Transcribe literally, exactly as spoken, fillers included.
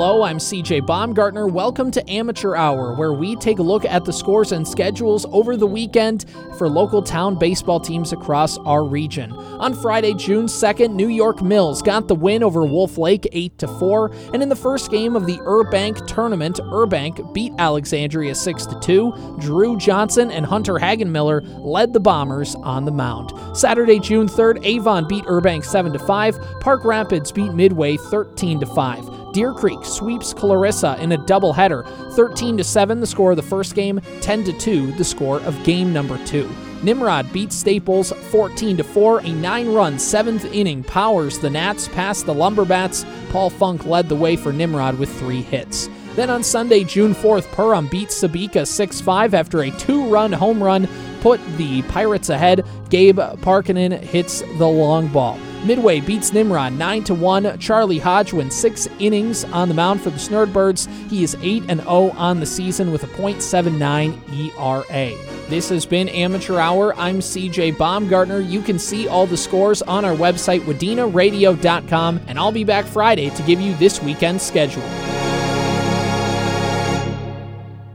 Hello, I'm C J Baumgartner. Welcome to Amateur Hour, where we take a look at the scores and schedules over the weekend for local town baseball teams across our region. On Friday, June second, New York Mills got the win over Wolf Lake eight to four, and in the first game of the Urbank tournament, Urbank beat Alexandria six to two. Drew Johnson and Hunter Hagenmiller led the Bombers on the mound. Saturday, June third, Avon beat Urbank seven to five. Park Rapids beat Midway thirteen to five. Deer Creek sweeps Clarissa in a doubleheader, thirteen to seven the score of the first game, ten to two the score of game number two. Nimrod beat Staples fourteen to four. A nine-run seventh inning powers the Nats past the Lumberbats. Paul Funk led the way for Nimrod with three hits. Then on Sunday, June fourth, Perham beat Sabika six five after a two-run home run put the Pirates ahead. Gabe Parkinen hits the long ball. Midway beats Nimrod nine to one. Charlie Hodge wins six innings on the mound for the Snurdbirds. He is eight and oh on the season with a point seven nine E R A. This has been Amateur Hour. I'm C J Baumgartner. You can see all the scores on our website, wadena radio dot com, and I'll be back Friday to give you this weekend's schedule.